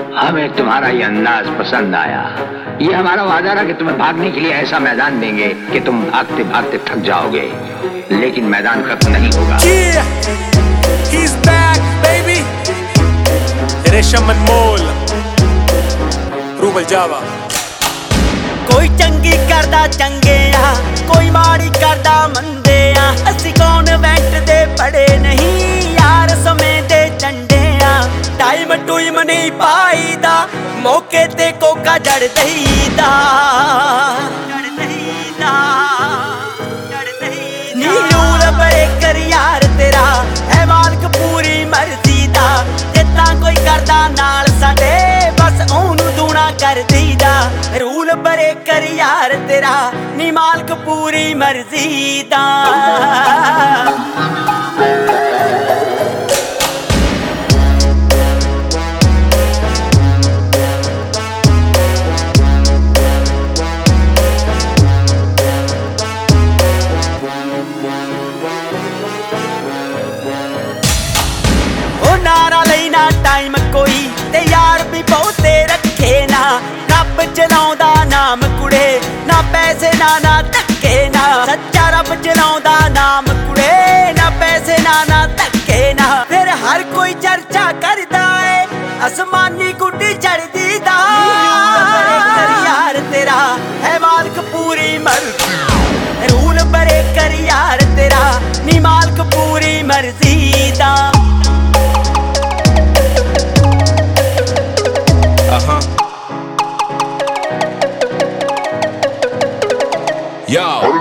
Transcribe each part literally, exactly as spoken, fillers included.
हमें तुम्हारा ये अंदाज पसंद आया। ये हमारा वादा रहा कि तुम्हें भागने के लिए ऐसा मैदान देंगे कि तुम भागते भागते थक जाओगे, लेकिन मैदान खत्म नहीं होगा। Yeah, he's back, baby. रेशम अनमोल, रूबल जावा। कोई चंगी करदा चंगे आ, कोई माड़ी करदा मंदे आ। असी कॉन्वेंट दे पढ़े नहीं यार, समय दे झंडे आ। टाइम टूइम नहीं पाईदा, मौके ते कोका जड़ दईदा। नी रूल ब्रेकर यार तेरा है मालिक पूरी मर्जी दा। जिद्दां कोई करदा नाल साडे बस ओनू दूना कर दईदा। रूल ब्रेकर यार तेरा नी मालिक पूरी मर्जी दा। नारा लेना टाइम कोई ते यार भी बहुते रखे ना। रब चलाउंदा नाम कुड़े, ना पैसे ना ना धक्के ना। सच्चा रब चलाउंदा नाम कुड़े, ना पैसे ना ना धक्के ना। फिर हर कोई चर्चा करदा है, आसमानी गुड्डी चढ़दी दा। यार तेरा है मालिक पूरी मर्जी, रूल ब्रेकर यार तेरा नी मालिक पूरी मर्जी दा। Uh-huh. Yo.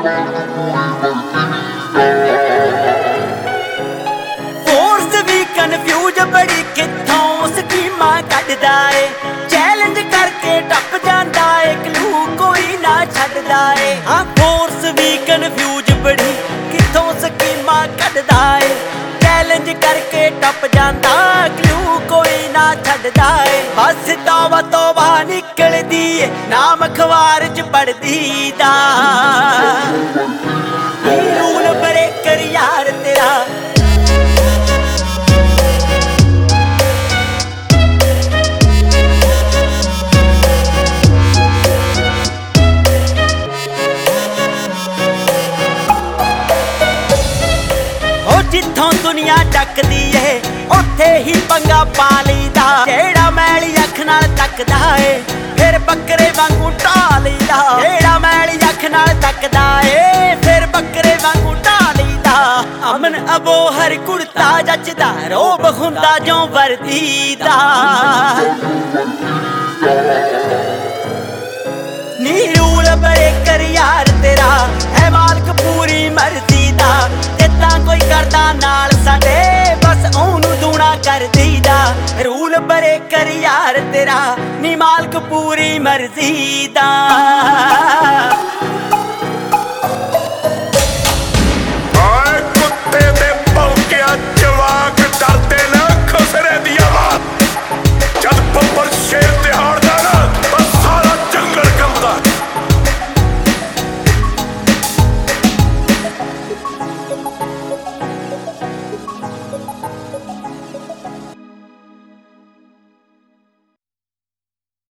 फोर्स भी कन्फ्यूज बड़ी किथों स्कीमां कढदा ए। चैलेंज करके टप जांदा ए, क्लू कोई ना छड्डदा ए। हां फोर्स भी कन्फ्यूज बड़ी किथों स्कीमां कढदा ए। चैलेंज करके टप जांदा, क्लू कोई ना छड्डदा ए। बस तौबा तौबा निकलदी ए, नाम अखबार च पढ़दी दा। रूल ब्रेकर यार तेरा जिथों दुनिया टकदी है उत्थे ही पंगा पा लईदा। जेड़ा मैली अख नाल तकदा है फिर बकरे वांगू ढा लईदा। जेड़ा मैली अख नाल तकदा है फिर बकरे वांगू ढा लईदा। अमन अबोहर कुर्ता जचदा, रोब हुंदा जो वर्दी दा। नी रूल ब्रेकर यार तेरा है मालिक पूरी मर्जी दा। जिद्दां कोई करदा नाल साडे बस ओनू दूना कर दईदा। रूल ब्रेकर यार तेरा नी मालिक पूरी मर्जी दा।